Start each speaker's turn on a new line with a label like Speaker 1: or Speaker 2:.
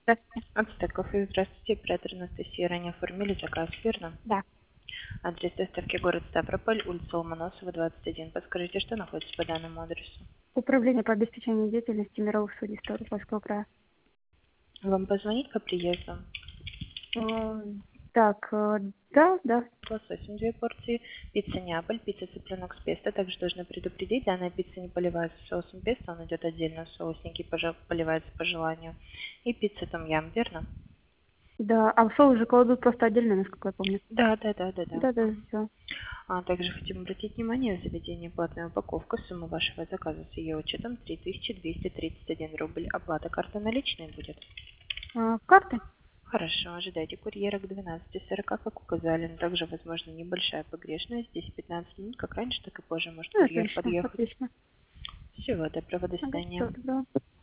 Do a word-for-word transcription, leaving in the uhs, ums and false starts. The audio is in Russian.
Speaker 1: Здравствуйте.
Speaker 2: Ацтек Кофе, здравствуйте, оператор Анастасия. Ранее оформили заказ, верно?
Speaker 1: Да.
Speaker 2: Адрес доставки город Ставрополь, улица Ломоносова, двадцать один. Подскажите, что находится по данному адресу?
Speaker 1: Управление по обеспечению деятельности мировых судей Ставропольского края.
Speaker 2: Вам позвонить по приезду?
Speaker 1: Э, Так, э, да, да.
Speaker 2: Лососем две порции, пицца Неаполь, пицца цыпленок с песто. Также должны предупредить, данная пицца не поливается соусом песто, он идет отдельно, соусненький пожа- поливается по желанию. И пицца том ям, верно?
Speaker 1: Да, а в соус же кладут просто отдельно, насколько я помню.
Speaker 2: Да, да, да, да, да.
Speaker 1: Да, да,
Speaker 2: Мгм.
Speaker 1: все.
Speaker 2: А также хотим обратить внимание, в заведении платная упаковка, сумма вашего заказа с ее учетом три тысячи двести тридцать один рубль. Оплата карта наличной будет.
Speaker 1: Карты?
Speaker 2: Хорошо, ожидайте курьера к двенадцати сорока, как указали, но также возможно небольшая погрешность, здесь пятнадцать минут, как раньше, так и позже может
Speaker 1: Ну,
Speaker 2: курьер
Speaker 1: отлично,
Speaker 2: подъехать.
Speaker 1: отлично.
Speaker 2: Всего доброго, до
Speaker 1: Ага,
Speaker 2: свидания.
Speaker 1: всё, добро.